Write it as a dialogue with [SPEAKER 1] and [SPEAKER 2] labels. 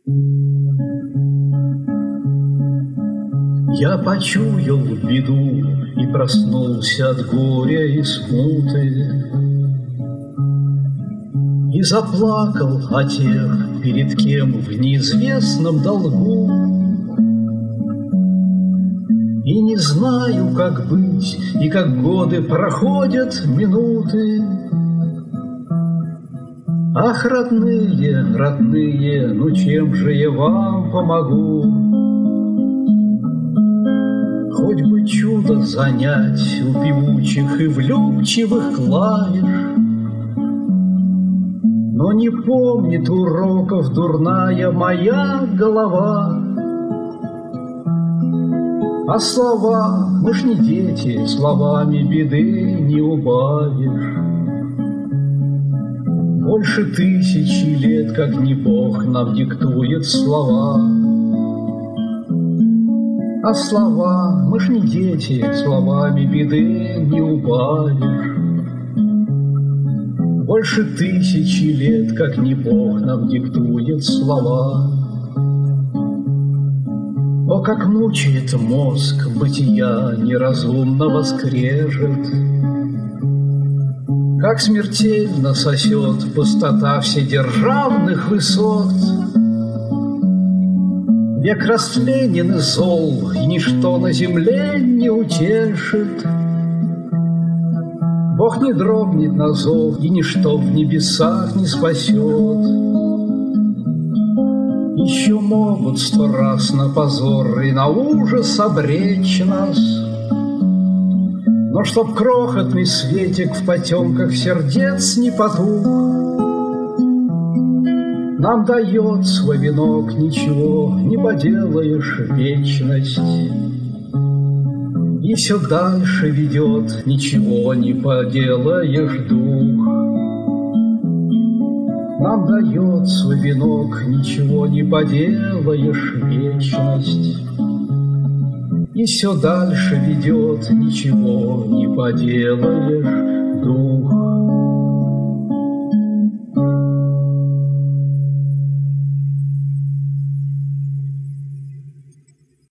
[SPEAKER 1] Я почуял беду и проснулся от горя и смуты, и заплакал о тех, перед кем в неизвестном долгу. И не знаю, как быть, и как годы проходят минуты. Ах, родные, родные, ну чем же я вам помогу? Хоть бы чудо занять у певучих и влюбчивых клавиш, но не помнит уроков дурная моя голова. А слова, мы ж не дети, словами беды не убавишь. Больше 1000 лет, как не Бог, нам диктует слова. А слова, мы ж не дети, словами беды не убавишь. Больше 1000 лет, как не Бог, нам диктует слова. О, как мучает мозг бытия неразумного скрежет, как смертельно сосет пустота вседержавных высот. Век растленен и зол, и ничто на земле не утешит. Бог не дрогнет на зов, и ничто в небесах не спасет. Еще могут 100 раз на позор и на ужас обречь нас, но чтоб крохотный светик в потемках сердец не потух, нам дает свой венок, ничего не поделаешь, вечность. И все дальше ведет, ничего не поделаешь, дух. Нам дает свой венок, ничего не поделаешь, вечность. И все дальше ведет, ничего не поделаешь,